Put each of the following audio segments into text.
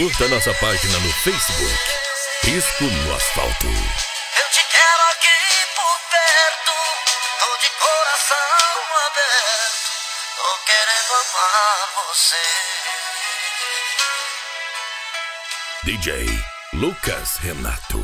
Curta nossa página no Facebook, Risco no Asfalto. Eu te quero aqui por perto, tô de coração aberto, tô querendo amar você. DJ Lucas Renato.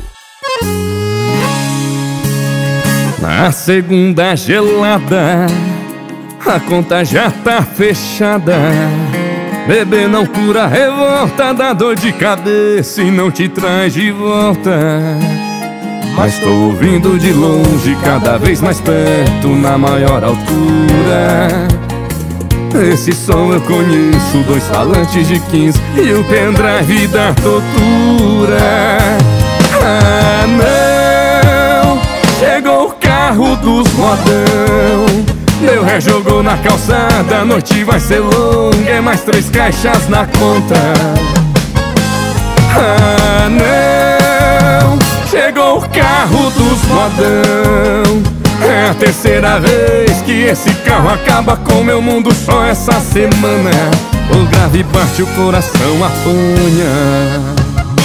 Na segunda gelada, a conta já tá fechada. Beber não cura a revolta, dá dor de cabeça e não te traz de volta. Mas tô ouvindo de longe, cada vez mais perto, na maior altura. Esse som eu conheço, 2 falantes de 15 e o pendrive da tortura. Ah não, chegou o carro dos modão. Meu ré jogou na calçada, a noite vai ser longa, é mais 3 caixas na conta. Ah não, chegou o carro dos modão. É a terceira vez que esse carro acaba com meu mundo só essa semana. O grave bate, o coração apanha.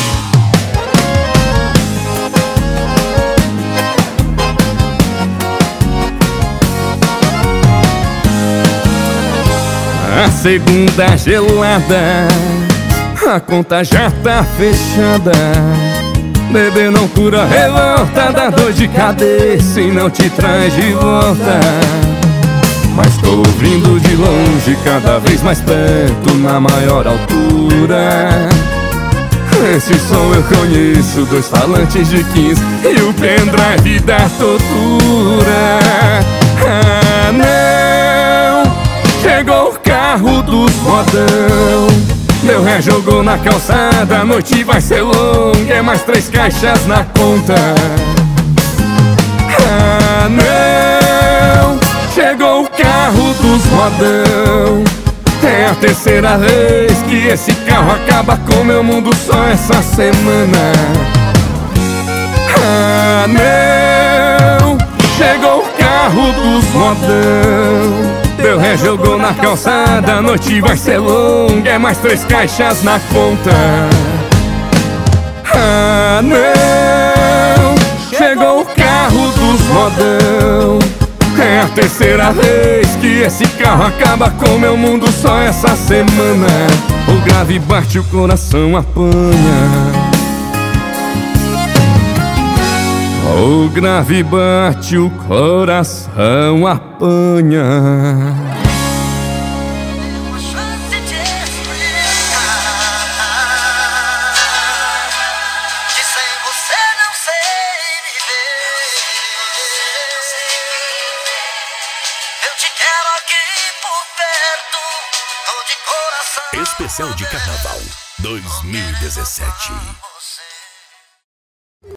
A segunda gelada, a conta já tá fechada. Beber não cura a revolta, dá dor de cabeça e não te traz de volta. Mas tô ouvindo de longe, cada vez mais perto, na maior altura. Esse som eu conheço, 2 falantes de 15 e o pendrive da tortura. Ah não, chegou o carro dos modão. Meu ré jogou na calçada, a noite vai ser longa, é mais 3 caixas na conta. Ah não, chegou o carro dos modão. É a terceira vez que esse carro acaba com meu mundo só essa semana. Ah não, chegou o carro dos modão. Meu ré jogou na calçada, a noite vai ser longa, é mais 3 caixas na conta. Ah não, chegou o carro dos modão. É a terceira vez que esse carro acaba com meu mundo só essa semana. O grave bate, o coração apanha. O grave bate, o coração apanha. Uma chance de explicar que sem você não sei viver. Eu te quero aqui por perto, tô de coração. Especial de Carnaval 2017.